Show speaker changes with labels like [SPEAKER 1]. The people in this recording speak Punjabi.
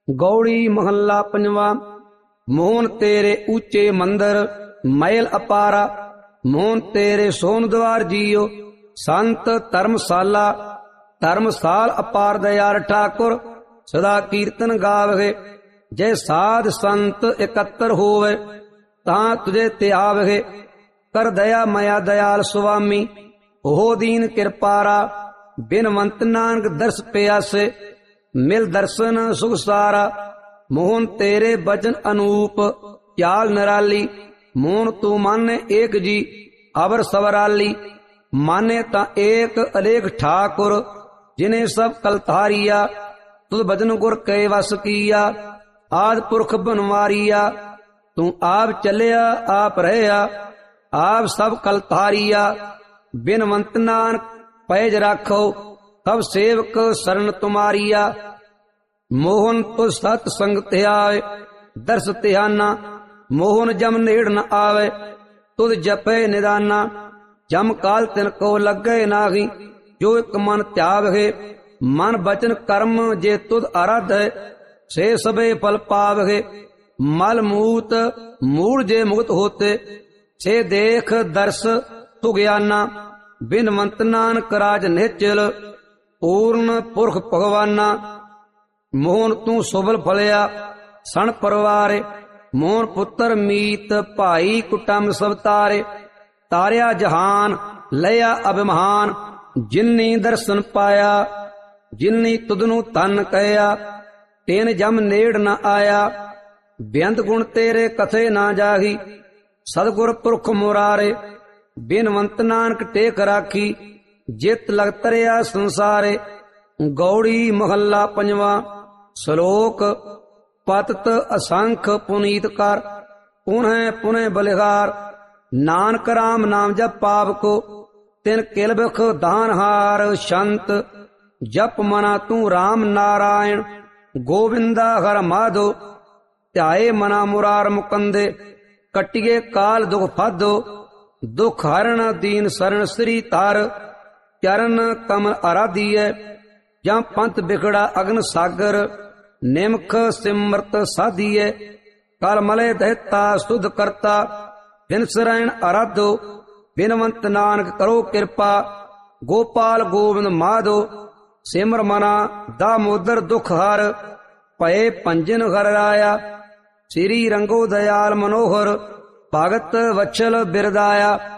[SPEAKER 1] ਗੌੜੀ ਮਹੱਲਾ ਪੰਜਵਾ। ਮੋਹਨ ਤੇਰੇ ਉੱਚੇ ਮੰਦਰ ਮਹਿਲ ਅਪਾਰਾ, ਮੋਹਨ ਤੇਰੇ ਸੋਨ ਦਵਾਰ ਜੀਓ ਸੰਤ ਧਰਮਸਾਲਾ। ਧਰਮਸਾਲ ਅਪਾਰ ਦਇਆਲ ਠਾਕੁਰ ਸਦਾ ਕੀਰਤਨ ਗਾਵਹਿ। ਜੈ ਸਾਧ ਸੰਤ ਇਕੱਤਰ ਹੋਵੇ ਤਾਂ ਤੁਝੇ ਧਿਆਵਹਿ। ਕਰ ਦਇਆ ਮਇਆ ਦਇਆਲ ਸੁਆਮੀ ਉਹ ਦੀਨ ਕਿਰਪਾਰਾ। ਬਿਨਵੰਤ ਨਾਨਕ ਦਰਸ ਪਿਆਸੇ ਮਿਲ ਦਰਸ਼ਨ ਸੁਖ ਸਾਰਾ। ਮੋਹਨ ਤੇਰੇ ਬਚਨ ਅਨੂਪ ਚਾਲ ਨਿਰਾਲੀ, ਮੋਹਨ ਤੂੰ ਮਾਨੇ ਏਕ ਜੀ ਅਵਰ ਸਵਰਾਲੀ। ਮਾਨੇ ਤਾਂ ਏਕ ਅਲੇਖ ਠਾਕੁਰ ਜਿਨੇ ਸਭ ਕਲਤਾਰੀਆ। ਤੁਧ ਬਚਨ ਗੁਰ ਕੈ ਵਸ ਕੀਆ ਆਦ ਪੁਰਖ ਬਨਵਾਰੀਆ। ਤੂੰ ਆਪ ਚੱਲਿਆ ਆਪ ਰਹਿਆ ਆਪ ਸਭ ਕਲਤਾਰੀਆ। ਬਿਨਵੰਤ ਨਾਨਕ ਪੈਜ ਰਾਖੋ ਸਭ ਸੇਵਕ ਸਰਨ ਤੁਮਾਰੀਆ। ਮੋਹਨ ਤੁ ਸਤ ਸੰਗ ਧਿਆਏ ਦਰਸ ਧਿਆਨਾ, ਮੋਹਨ ਜਮ ਨੇੜ ਨ ਆਵੇ ਤੁਧ ਜਪੇ ਨਿਦਾਨਾ। ਜਮ ਕਾਲ ਤਿਨ ਕੋ ਲੱਗੇ ਨਾਹੀ ਜੋ ਇਕ ਮਨ ਧਿਆਵਹਿ। ਮਨ ਬਚਨ ਕਰਮ ਜੇ ਤੁਧ ਆਰਾਧੈ ਸੇ ਸਭੇ ਫਲ ਪਾਵਹਿ। ਮਲ ਮੂਤ ਮੂੜ ਜੇ ਮੁਕਤ ਹੋਤੇ ਸੇ ਦੇਖ ਦਰਸ ਤੁਗਿਆਨਾ। ਬਿਨਵੰਤ ਨਾਨਕ ਰਾਜ ਨਿਹਚਲ ਪੂਰਨ ਪੁਰਖ ਭਗਵਾਨਾ। ਮੋਹਨ ਤੂੰ ਸੁਬਲ ਫਲਿਆ ਸਣ ਪਰਵਾਰੇ, ਮੋਹਨ ਪੁੱਤਰ ਮੀਤ ਭਾਈ ਕੁਟੰਬ ਸਭ ਤਾਰੇ। ਤਾਰਿਆ ਜਹਾਨ ਲਿਆ ਅਭਿਮਾਨ ਜਿਨਨੀ ਦਰਸ਼ਨ ਪਾਇਆ। ਜਿਨਨੀ ਤੁਧ ਨੂੰ ਤਨ ਕਹਿਆ ਤੈਨ ਜਮ ਨੇੜ ਨ ਆਇਆ। ਬੇਅੰਤ ਗੁਣ ਤੇਰੇ ਕਥੇ ਨਾ ਜਾਹੀ ਸਤਿਗੁਰ ਪੁਰਖ ਮੁਰਾਰੇ। ਬਿਨਵੰਤ ਨਾਨਕ ਟੇਕ ਰਾਖੀ ਜਿਤ ਲਗ ਤਰਿਆ ਸੰਸਾਰੇ। ਗੌੜੀ ਮਹੱਲਾ ਪੰਜਵਾ। ਸ਼ਲੋਕ ਪਤਤ ਅਸੰਖ ਪੁਨੀਤ ਕਰ ਪੁਨਹਿ ਪੁਨਹਿ ਬਲਿਹਾਰ। ਨਾਨਕ ਰਾਮ ਨਾਮ ਜਪ ਪਾਪ ਕੋ ਤਿਨ ਕਿਲਬਖ ਦਾਨਹਾਰ। ਸ਼ੰਤ ਜਪ ਮਨਾ ਤੂੰ ਰਾਮ ਨਾਰਾਇਣ ਗੋਵਿੰਦਾ ਹਰ ਮਾਧੋ। ਧਿਆਏ ਮਨਾ ਮੁਰਾਰ ਮੁਕੰਦੇ ਕਟਿਏ ਕਾਲ ਦੁਖ ਫਾਧੋ। ਦੁਖ ਹਰਣ ਦੀਨ ਸਰਨ ਸ੍ਰੀ ਧਰ ਚਰਨ ਕਮਲ ਆਰਾਧੀਐ। ਜਾਂ ਪੰਥ ਬਿਖੜਾ ਅਗਨ ਸਾਗਰ ਨਿਮਖ ਸਿਮਰਤ ਸਾਧੀਐ। ਕਲ ਮਲੇ ਦਹਿਤਾ ਸੁਧ ਕਰਤਾ ਬਿਨ ਸਰੈਣ ਆਰਾਧੋ। ਬਿਨਵੰਤ ਨਾਨਕ ਕਰੋ ਕਿਰਪਾ ਗੋਪਾਲ ਗੋਬਿੰਦ ਮਾਧੋ। ਸਿਮਰ ਮਨਾ ਦਾਮੋਦਰ ਦੁਖ ਹਰ ਭਏ ਪੰਜਨ ਹਰ ਰਾਇਆ। ਸ੍ਰੀ ਰੰਗੋ ਦਇਆਲ ਮਨੋਹਰ ਭਗਤ ਵਛਲ ਬਿਰਦਾਇਆ।